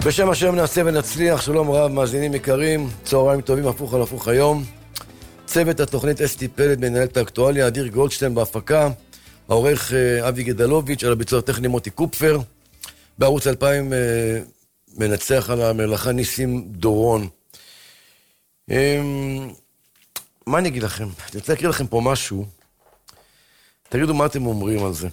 בשם השם נעשה ונצליח. שלום רב, מאזינים יקרים, צהריים טובים, הפוך על הפוך היום. צוות התוכנית אסתי פלד, מנהלת האקטואליה, אדיר גולדשטיין בהפקה, העורך אבי גדלוביץ', על הביצוע הטכני מוטי קופפר, בערוץ 2000 מנצח על המלאכה ניסים דורון. מה אני אגיד לכם? אני רוצה להקריא לכם פה משהו, תגידו מה אתם אומרים על זה.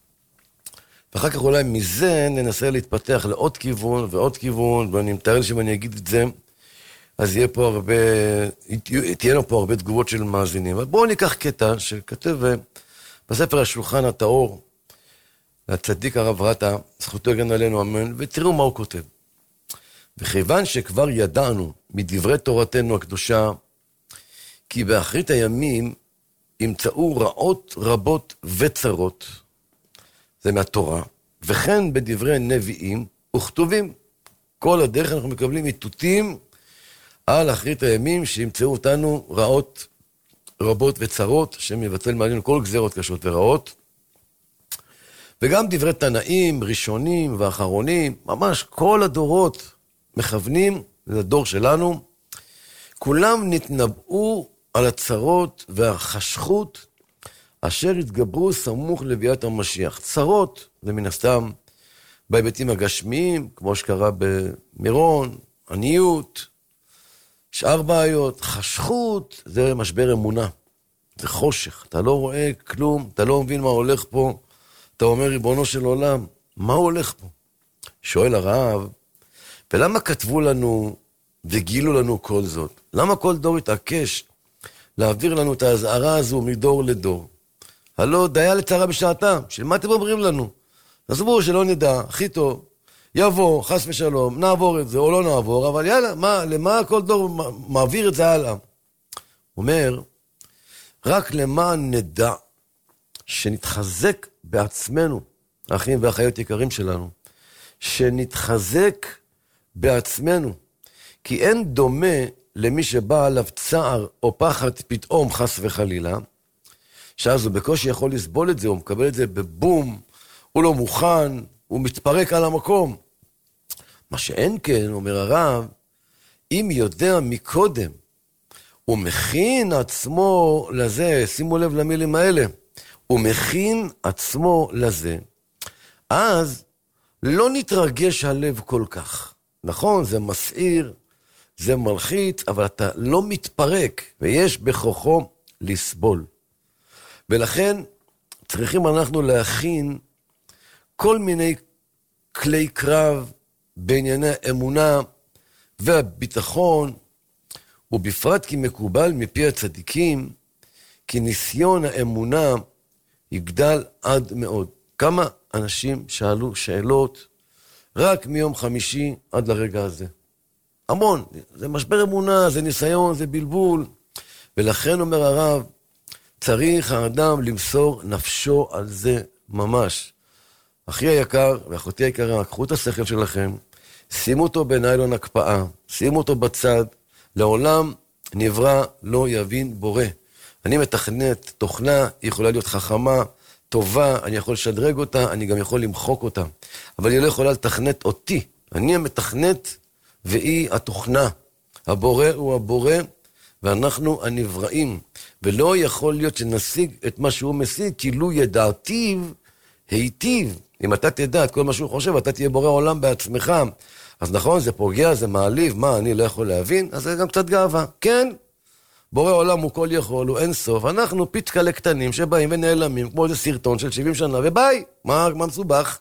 ואחר כך אולי מזה ננסה להתפתח לעוד כיוון ועוד כיוון, ואני מתאר לי שאם אני אגיד את זה, אז תהיה לנו פה הרבה תגובות של מאזינים. אבל בואו ניקח קטע שכתב בספר השולחן הטהור, הצדיק הרב רטה, זכותו יגן עלינו אמן, ותראו מה הוא כותב. וכיוון שכבר ידענו מדברי תורתנו הקדושה, כי באחרית הימים ימצאו רעות רבות וצרות, זה מהתורה, וכן בדברי נביאים וכתובים. כל הדרך אנחנו מקבלים איתותים על אחרית הימים שימצאו אותנו רעות רבות וצרות, שמבטל מעלינו כל גזרות קשות ורעות. וגם דברי תנאים, ראשונים ואחרונים, ממש כל הדורות מכוונים לדור שלנו. כולם נתנבאו על הצרות והחשכות אשר התגברו סמוך לביאת המשיח. צרות, זה מן הסתם בהיבטים הגשמיים, כמו שקרה במירון, עניות, שאר בעיות. חשכות, זה משבר אמונה, זה חושך, אתה לא רואה כלום, אתה לא מבין מה הולך פה, אתה אומר ריבונו של עולם, מה הולך פה? שואל הרב, ולמה כתבו לנו וגילו לנו כל זאת? למה כל דור התעקש להעביר לנו את ההזהרה הזו מדור לדור? הלא דיה לצרה בשעתה, של מה אתם אומרים לנו? תסברו שלא נדע, הכי טוב, יבוא, חס ושלום, נעבור את זה או לא נעבור, אבל יאללה, למה כל דור מעביר את זה הלאה? הוא אומר, רק למען נדע שנתחזק בעצמנו, האחים והאחיות יקרים שלנו, שנתחזק בעצמנו, כי אין דומה למי שבא עליו צער או פחד פתאום חס וחלילה, שאז הוא בקושי יכול לסבול את זה, הוא מקבל את זה בבום, הוא לא מוכן, הוא מתפרק על המקום. מה שאין כן, אומר הרב, אם יודע מקודם, הוא מכין עצמו לזה, שימו לב למילים האלה, הוא מכין עצמו לזה, אז לא נתרגש הלב כל כך. נכון, זה מסעיר, זה מלחיץ, אבל אתה לא מתפרק, ויש בכוחו לסבול. ולכן צריכים אנחנו להכין כל מיני כלי קרב בענייני אמונה והביטחון, ובפרט כי מקובל מפי הצדיקים, כי ניסיון האמונה יגדל עד מאוד. כמה אנשים שאלו שאלות רק מיום חמישי עד לרגע הזה. המון, זה משבר אמונה, זה ניסיון, זה בלבול. ולכן אומר הרב, צריך האדם למסור נפשו על זה ממש. אחי היקר ואחותי היקרה, קחו את השכל שלכם, שימו אותו בניילון הקפאה, שימו אותו בצד, לעולם נברא לא יבין בורא. אני מתכנת תוכנה, היא יכולה להיות חכמה, טובה, אני יכול לשדרג אותה, אני גם יכול למחוק אותה. אבל היא לא יכולה לתכנת אותי. אני המתכנת והיא התוכנה. הבורא הוא הבורא, ואנחנו הנבראים. ולא יכול להיות שנשיג את מה שהוא משיג, כי לו ידעתיו היטיב. אם אתה תדע את כל מה שהוא חושב, אתה תהיה בורא עולם בעצמך. אז נכון, זה פוגע, זה מעליב, מה, אני לא יכול להבין? אז זה גם קצת גאווה. כן, בורא עולם הוא כל יכול, הוא אין סוף. אנחנו פיצ'קלה קטנים שבאים ונעלמים, כמו איזה סרטון של 70 שנה, וביי, מה מסובך?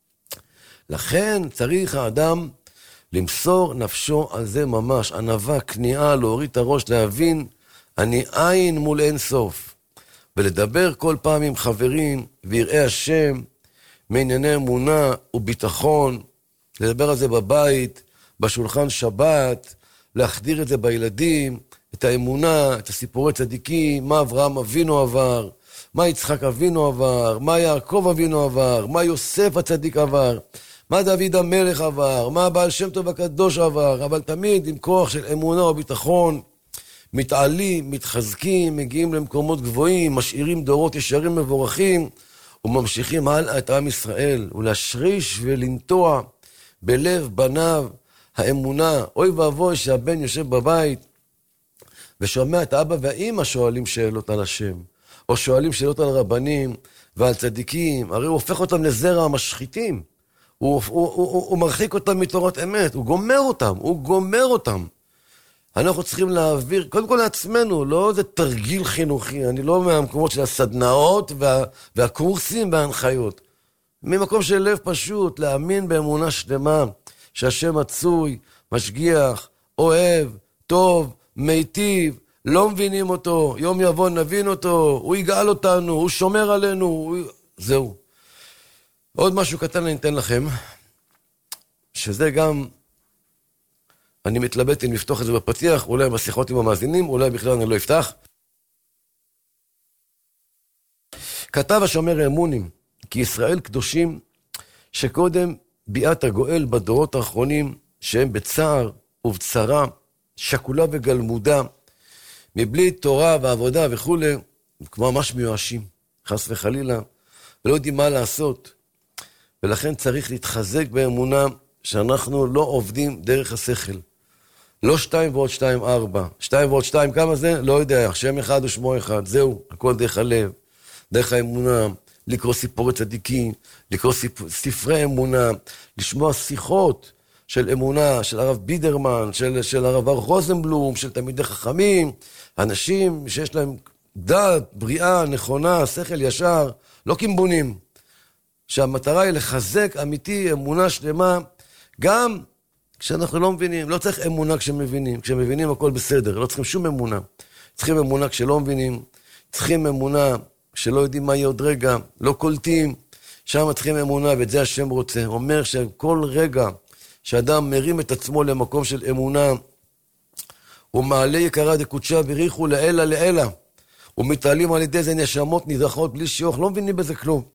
לכן צריך האדם למסור נפשו על זה ממש, ענווה, כניעה, להוריד את הראש, להבין, אני עין מול אין סוף. ולדבר כל פעם עם חברים, ויראי השם, מענייני אמונה וביטחון, לדבר על זה בבית, בשולחן שבת, להחדיר את זה בילדים, את האמונה, את הסיפורי צדיקים, מה אברהם אבינו עבר, מה יצחק אבינו עבר, מה יעקב אבינו עבר, מה יוסף הצדיק עבר, מה דוד המלך עבר, מה הבעל שם טוב הקדוש עבר, אבל תמיד עם כוח של אמונה וביטחון, מתעלים, מתחזקים, מגיעים למקומות גבוהים, משאירים דורות ישרים מבורכים, וממשיכים הלאה את עם ישראל, ולהשריש ולנטוע בלב בניו האמונה, אוי ואבוי שהבן יושב בבית, ושומע את האבא והאמא שואלים שאלות על השם, או שואלים שאלות על רבנים ועל צדיקים, הרי הוא הופך אותם לזרע המשחיתים, הוא מרחיק אותם מתורת אמת, הוא גומר אותם. אנחנו צריכים להעביר, קודם כל לעצמנו, לא איזה תרגיל חינוכי, אני לא מהמקומות של הסדנאות והקורסים וההנחיות. ממקום של לב פשוט, להאמין באמונה שלמה, שהשם מצוי, משגיח, אוהב, טוב, מיטיב, לא מבינים אותו, יום יבוא נבין אותו, הוא יגאל אותנו, הוא שומר עלינו, זהו. עוד משהו קטן אני אתן לכם, שזה גם, אני מתלבט אם לפתוח את זה בפתיח, אולי בשיחות עם המאזינים, אולי בכלל אני לא אפתח. כתב השומר האמונים, כי ישראל קדושים, שקודם ביאת הגואל בדורות האחרונים, שהם בצער ובצרה, שקולה וגלמודה, מבלי תורה ועבודה וכו', כמו ממש מיואשים, חס וחלילה, ולא יודעים מה לעשות. ולכן צריך להתחזק באמונה שאנחנו לא עובדים דרך השכל. לא 2 ועוד 2, 4. 2 ועוד 2, כמה זה? לא יודע. שם אחד או שמו אחד. זהו, הכל דרך הלב, דרך האמונה, לקרוא סיפורי צדיקים, לקרוא ספרי אמונה, לשמוע שיחות של אמונה, של הרב בידרמן, של הרב רוזנבלום, של תלמידי חכמים, אנשים שיש להם דעת, בריאה, נכונה, שכל ישר, לא קימבונים. שהמטרה היא לחזק אמיתי, אמונה שלמה, גם כשאנחנו לא מבינים. לא צריך אמונה כשמבינים. כשמבינים הכל בסדר, לא צריכים שום אמונה. צריכים אמונה כשלא מבינים, צריכים אמונה שלא יודעים מה יהיה עוד רגע, לא קולטים, שם צריכים אמונה, ואת זה השם רוצה. אומר שכל רגע שאדם מרים את עצמו למקום של אמונה, הוא מעלה יקרה דקודשה בריחו לעילה לעילה, ומתעלים על ידי זה נשמות נדחות בלי שיוך, לא מבינים בזה כלום.